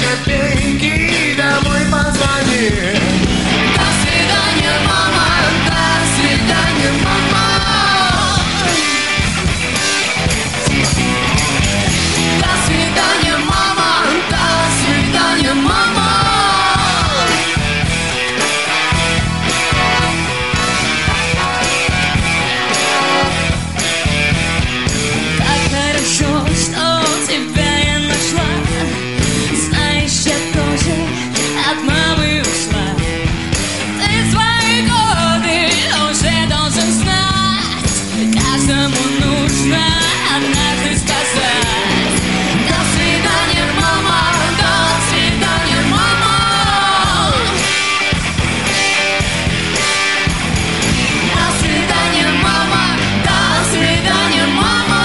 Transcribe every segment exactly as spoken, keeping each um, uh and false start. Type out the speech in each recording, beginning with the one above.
беги, домой позвони. До свидания, мама, до свидания, мама. До свидания, мама, до свидания, мама. Как хорошо, что тебя я нашла. Знаешь, я тоже от мамы ушла. Ты свои годы уже должен знать. Каждому нужно однажды сказать: до свидания, мама, до свидания, мама. До свидания, мама, до свидания, мама.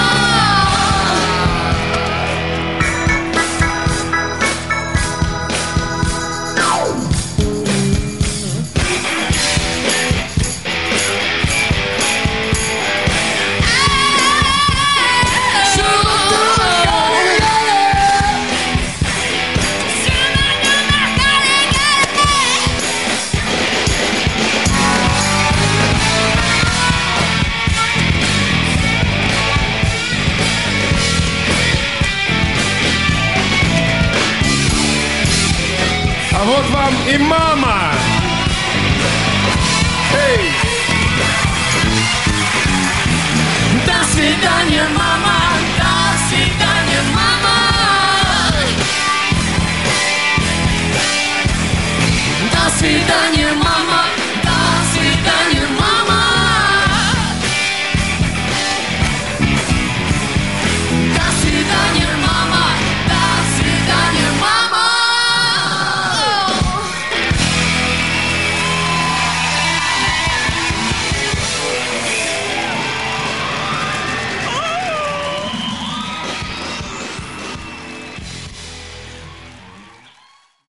А вот вам и мама. Эй! До свидания, мама.